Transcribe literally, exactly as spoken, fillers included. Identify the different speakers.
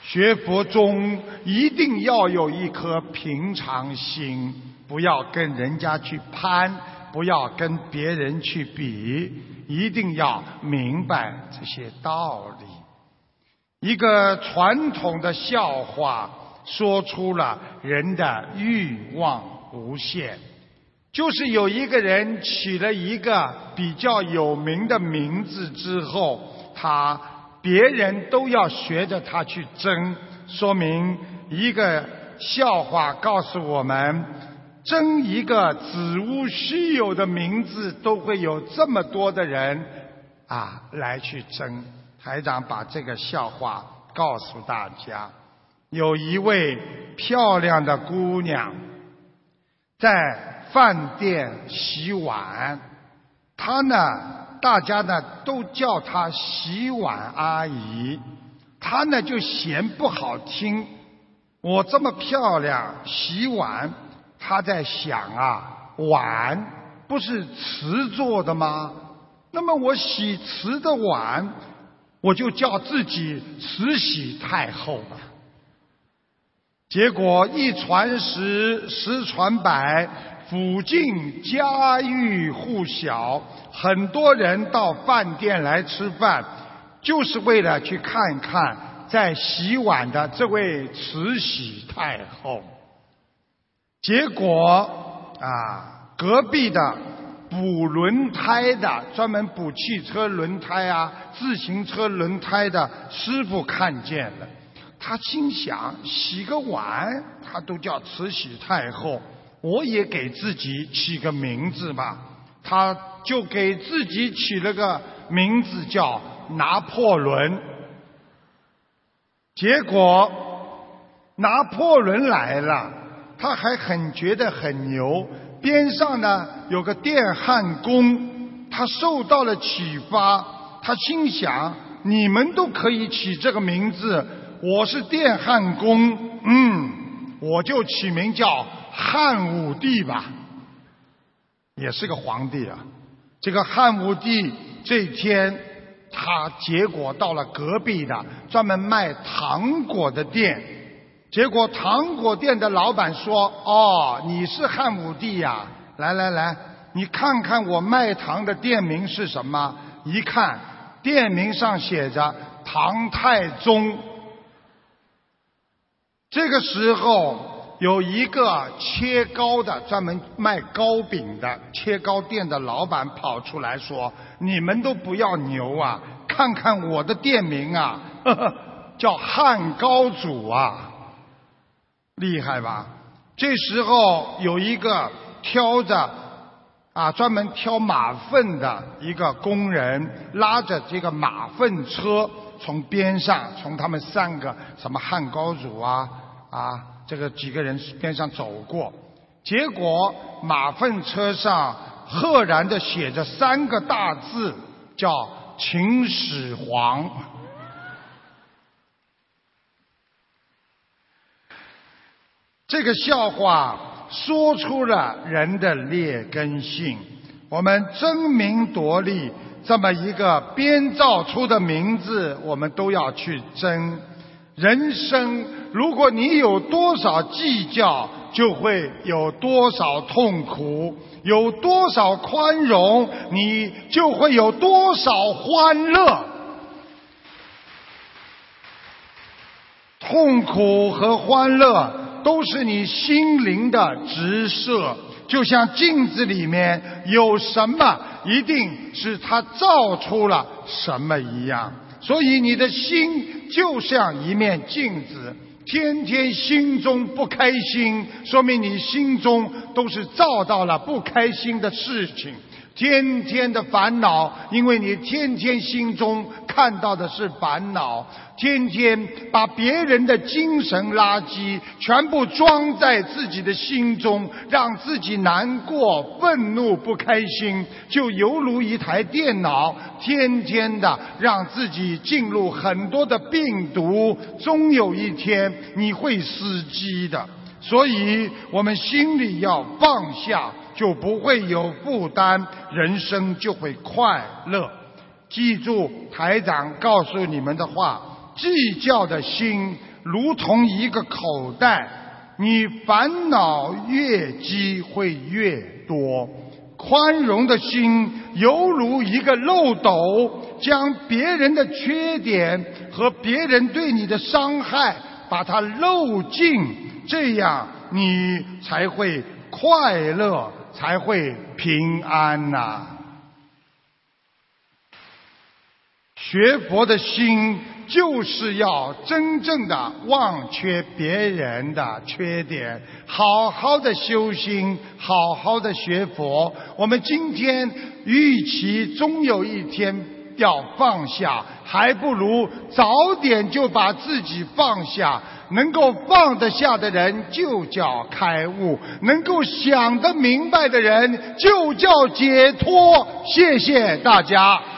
Speaker 1: 学佛中一定要有一颗平常心，不要跟人家去攀，不要跟别人去比，一定要明白这些道理。一个传统的笑话说出了人的欲望无限，就是有一个人起了一个比较有名的名字之后，他别人都要学着他去争，说明一个笑话告诉我们，争一个子无虚有的名字都会有这么多的人啊来去争。台长把这个笑话告诉大家，有一位漂亮的姑娘在饭店洗碗，她呢大家呢都叫她洗碗阿姨，她呢就嫌不好听，我这么漂亮洗碗，她在想啊，碗不是瓷做的吗？那么我洗瓷的碗，我就叫自己慈禧太后吧。结果一传十，十传百，附近家喻户晓，很多人到饭店来吃饭，就是为了去看看在洗碗的这位慈禧太后。结果啊，隔壁的补轮胎的，专门补汽车轮胎啊、自行车轮胎的师傅看见了，他心想，洗个碗他都叫慈禧太后，我也给自己起个名字吧。他就给自己起了个名字叫拿破仑。结果拿破仑来了，他还很觉得很牛，边上呢有个电焊工，他受到了启发，他心想，你们都可以起这个名字，我是电焊工，嗯，我就起名叫汉武帝吧，也是个皇帝啊。这个汉武帝这天，他结果到了隔壁的专门卖糖果的店，结果糖果店的老板说，哦，你是汉武帝呀，来来来，你看看我卖糖的店名是什么？一看店名上写着唐太宗。这个时候有一个切糕的，专门卖糕饼的切糕店的老板跑出来说，你们都不要牛啊，看看我的店名啊，呵呵，叫汉高祖啊，厉害吧？这时候有一个挑着啊专门挑马粪的一个工人，拉着这个马粪车从边上，从他们三个什么汉高祖啊啊这个几个人边上走过，结果马粪车上赫然的写着三个大字，叫秦始皇。这个笑话说出了人的劣根性，我们争名夺利，这么一个编造出的名字，我们都要去争。人生如果你有多少计较，就会有多少痛苦，有多少宽容，你就会有多少欢乐。痛苦和欢乐都是你心灵的直射，就像镜子里面有什么，一定是它照出了什么一样。所以你的心就像一面镜子，天天心中不开心，说明你心中都是照到了不开心的事情。天天的烦恼，因为你天天心中看到的是烦恼，天天把别人的精神垃圾全部装在自己的心中，让自己难过、愤怒、不开心，就犹如一台电脑，天天的让自己进入很多的病毒，终有一天你会死机的。所以我们心里要放下，就不会有负担，人生就会快乐。记住台长告诉你们的话，计较的心如同一个口袋，你烦恼越积会越多。宽容的心犹如一个漏斗，将别人的缺点和别人对你的伤害把它漏尽，这样你才会快乐，才会平安呐、啊。学佛的心就是要真正的忘却别人的缺点，好好的修心，好好的学佛。我们今天预期终有一天要放下，还不如早点就把自己放下。能够放得下的人就叫开悟，能够想得明白的人就叫解脱。谢谢大家。